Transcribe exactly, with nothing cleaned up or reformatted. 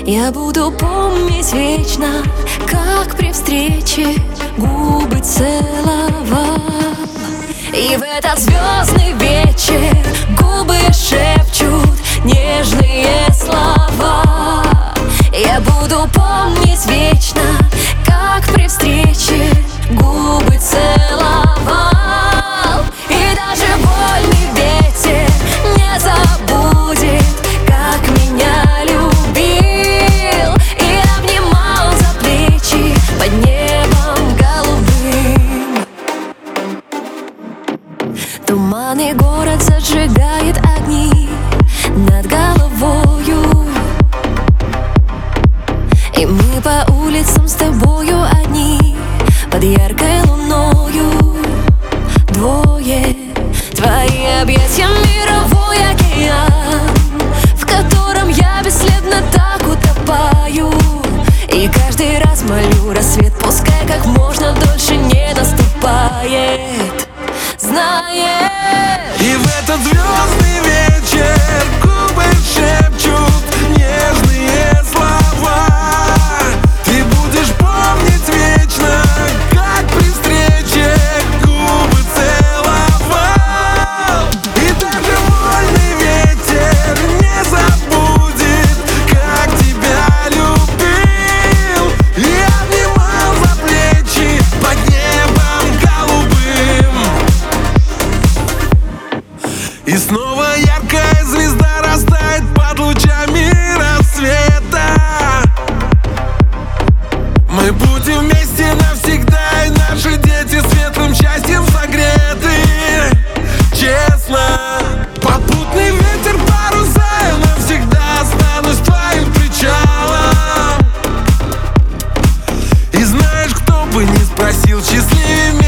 Я буду помнить вечно, как при встрече губы целовал. И в этот звездный вечер губы шепчут нежные слова. Я буду помнить вечно, как при встрече губы целовал. И даже вольный ветер не забудет, как меня любил и обнимал за плечи под небом голубым. Туманный город зажигает огни над головою, и мы по улицам с тобою одни под яркой луною. Двое, твои объятия мировой океан, в котором я бесследно так утопаю. И каждый раз молю рассвет, пускай как можно дольше не наступает. Знаешь, и в этот звездный вечер губы шепчут нежные слова. Ты будешь помнить вечно, как при встрече губы целовал. И даже вольный ветер не забудет, как тебя любил и обнимал за плечи под небом голубым. И снова яркая звезда растает под лучами рассвета. Мы будем вместе навсегда, и наши дети светлым счастьем согреты. Честно, попутный ветер, паруса, я навсегда останусь твоим причалом. И знаешь, кто бы не спросил, счастливее